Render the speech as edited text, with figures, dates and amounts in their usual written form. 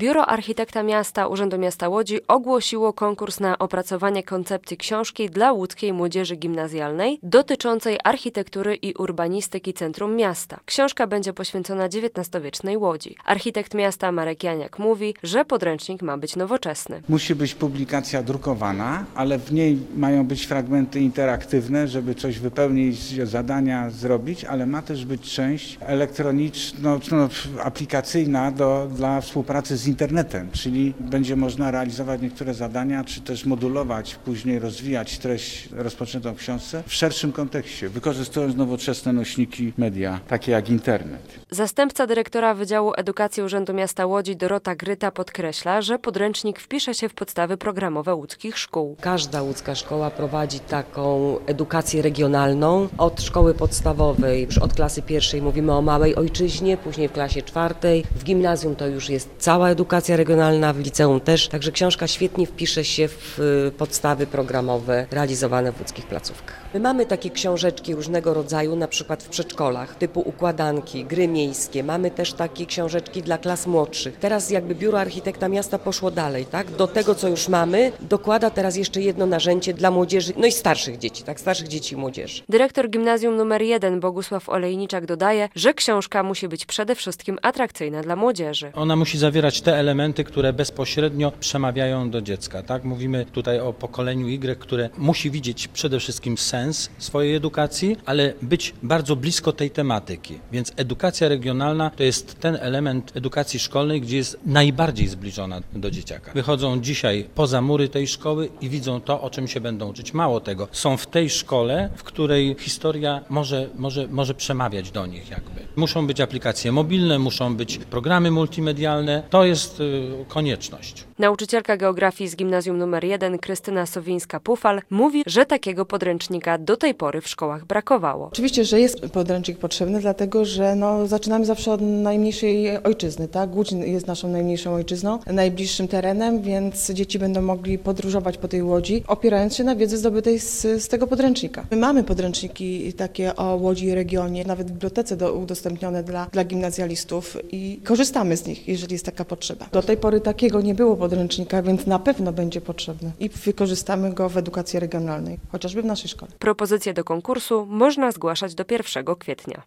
Biuro Architekta Miasta Urzędu Miasta Łodzi ogłosiło konkurs na opracowanie koncepcji książki dla łódzkiej młodzieży gimnazjalnej dotyczącej architektury i urbanistyki centrum miasta. Książka będzie poświęcona XIX-wiecznej Łodzi. Architekt miasta Marek Janiak mówi, że podręcznik ma być nowoczesny. Musi być publikacja drukowana, ale w niej mają być fragmenty interaktywne, żeby coś wypełnić, zadania zrobić, ale ma też być część elektroniczna, aplikacyjna dla współpracy z internetem, czyli będzie można realizować niektóre zadania, czy też modulować, później rozwijać treść rozpoczętą w książce w szerszym kontekście, wykorzystując nowoczesne nośniki media, takie jak internet. Zastępca dyrektora Wydziału Edukacji Urzędu Miasta Łodzi Dorota Gryta podkreśla, że podręcznik wpisze się w podstawy programowe łódzkich szkół. Każda łódzka szkoła prowadzi taką edukację regionalną. Od szkoły podstawowej, już od klasy pierwszej mówimy o małej ojczyźnie, później w klasie czwartej. W gimnazjum to już jest cała edukacja regionalna, w liceum też. Także książka świetnie wpisze się w podstawy programowe realizowane w łódzkich placówkach. My mamy takie książeczki różnego rodzaju, na przykład w przedszkolach, typu układanki, gry miejskie. Mamy też takie książeczki dla klas młodszych. Teraz jakby Biuro Architekta Miasta poszło dalej, tak? Do tego, co już mamy, dokłada teraz jeszcze jedno narzędzie dla młodzieży, no i starszych dzieci, tak? Starszych dzieci i młodzieży. Dyrektor Gimnazjum nr 1 Bogusław Olejniczak dodaje, że książka musi być przede wszystkim atrakcyjna dla młodzieży. Ona musi zawierać te elementy, które bezpośrednio przemawiają do dziecka, tak? Mówimy tutaj o pokoleniu Y, które musi widzieć przede wszystkim sens swojej edukacji, ale być bardzo blisko tej tematyki. Więc edukacja regionalna to jest ten element edukacji szkolnej, gdzie jest najbardziej zbliżona do dzieciaka. Wychodzą dzisiaj poza mury tej szkoły i widzą to, o czym się będą uczyć. Mało tego, są w tej szkole, w której historia może przemawiać do nich jakby. Muszą być aplikacje mobilne, muszą być programy multimedialne. To jest konieczność. Nauczycielka geografii z Gimnazjum nr 1 Krystyna Sowińska-Pufal mówi, że takiego podręcznika do tej pory w szkołach brakowało. Oczywiście, że jest podręcznik potrzebny, dlatego że zaczynamy zawsze od najmniejszej ojczyzny, tak? Łódź jest naszą najmniejszą ojczyzną, najbliższym terenem, więc dzieci będą mogli podróżować po tej Łodzi, opierając się na wiedzy zdobytej z tego podręcznika. My mamy podręczniki takie o Łodzi i regionie, nawet w bibliotece udostępnione dla gimnazjalistów i korzystamy z nich, jeżeli jest taka potrzeba. Do tej pory takiego nie było podręcznika, więc na pewno będzie potrzebny i wykorzystamy go w edukacji regionalnej, chociażby w naszej szkole. Propozycje do konkursu można zgłaszać do 1 kwietnia.